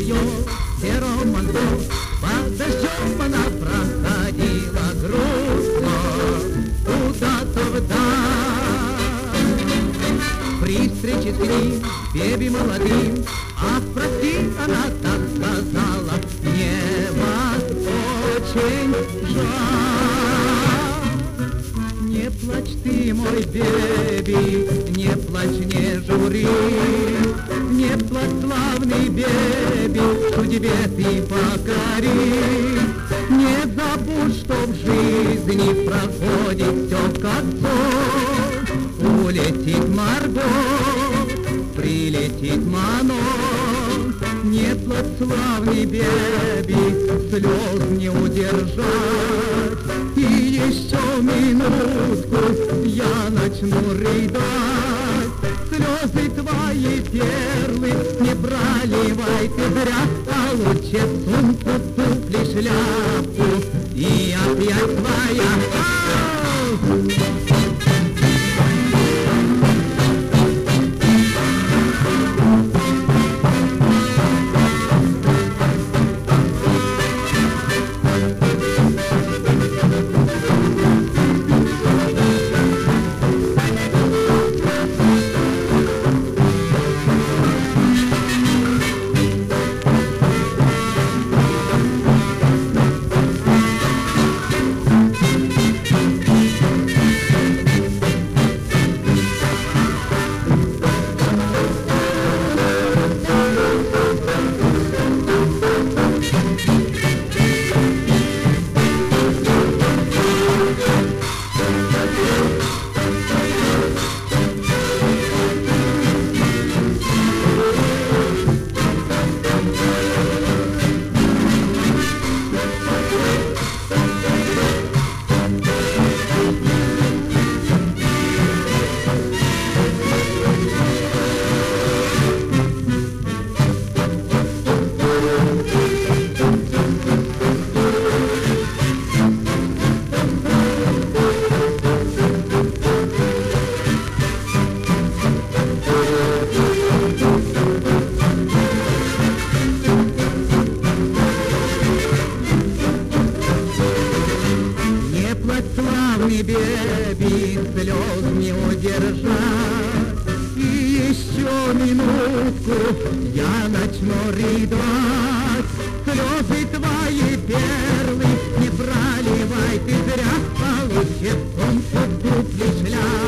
ее в сером манто, под дождем она проходила грустно куда-то вдаль. При встрече с ним, бебе молодым, ах, прости, она так сказала, мне вас очень жаль. Не плачь ты, мой беби, не плачь, не жури, не плачь, славный беби, судьбе ты покори. Не забудь, что в жизни проходит все как сон. Улетит Марго, прилетит Мано. Не плачь, славный беби, слез не удержать. И еще минутку я начну рыдать. Слезы твои перлы не проливай ты зря, а лучше сумку, туфли, шляпу и опять твоя. Славный беби, слез не удержать. И еще минутку я начну рыдать. Слезы твои перлы не проливай ты зря, получше сумку, туфли, шляпу.